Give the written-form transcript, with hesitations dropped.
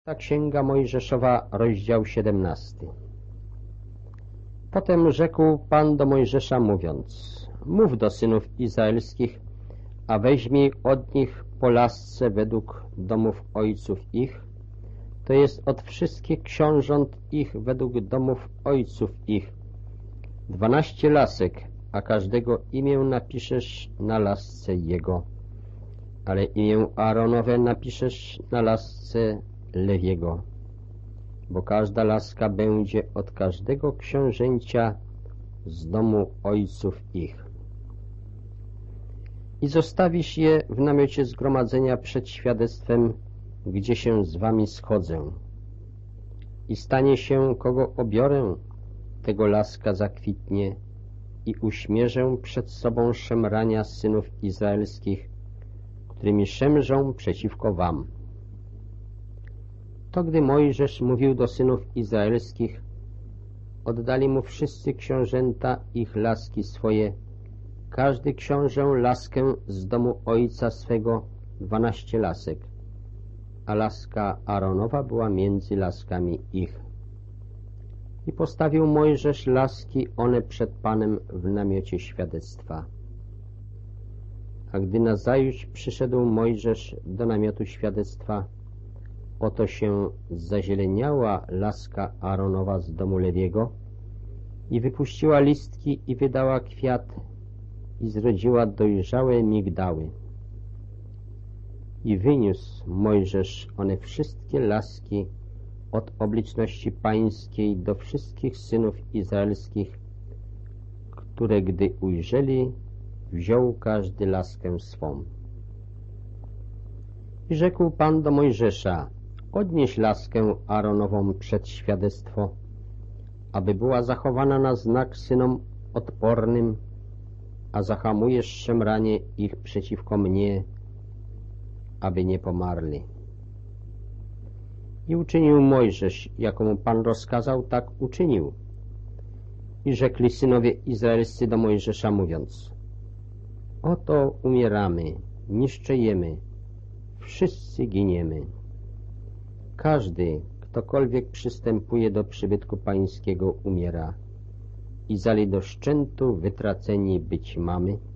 Ta Księga Mojżeszowa, rozdział 17. Potem rzekł Pan do Mojżesza, mówiąc: mów do synów izraelskich, a weźmij od nich po lasce według domów ojców ich, to jest od wszystkich książąt ich według domów ojców ich, 12 lasek, a każdego imię napiszesz na lasce jego, ale imię Aaronowe napiszesz na lasce Lewiego, bo każda laska będzie od każdego książęcia z domu ojców ich. I zostawisz je w namiocie zgromadzenia przed świadectwem, gdzie się z wami schodzę. I stanie się, kogo obiorę, tego laska zakwitnie i uśmierzę przed sobą szemrania synów izraelskich, którymi szemrzą przeciwko wam. To gdy Mojżesz mówił do synów izraelskich, oddali mu wszyscy książęta ich laski swoje, każdy książę laskę z domu ojca swego, 12 lasek, a laska Aaronowa była między laskami ich. I postawił Mojżesz laski one przed Panem w namiocie świadectwa. A gdy nazajutrz przyszedł Mojżesz do namiotu świadectwa, oto się zazieleniała laska Aaronowa z domu Lewiego i wypuściła listki i wydała kwiat i zrodziła dojrzałe migdały. I wyniósł Mojżesz one wszystkie laski od obliczności pańskiej do wszystkich synów izraelskich, które gdy ujrzeli, wziął każdy laskę swą. I rzekł Pan do Mojżesza: odnieś laskę Aaronową przed świadectwo, aby była zachowana na znak synom odpornym, a zahamujesz szemranie ich przeciwko mnie, aby nie pomarli. I uczynił Mojżesz, jako mu Pan rozkazał, tak uczynił. I rzekli synowie izraelscy do Mojżesza, mówiąc: oto umieramy, niszczejemy, wszyscy giniemy. Każdy, ktokolwiek przystępuje do przybytku pańskiego, umiera i zali do szczętu wytraceni być mamy.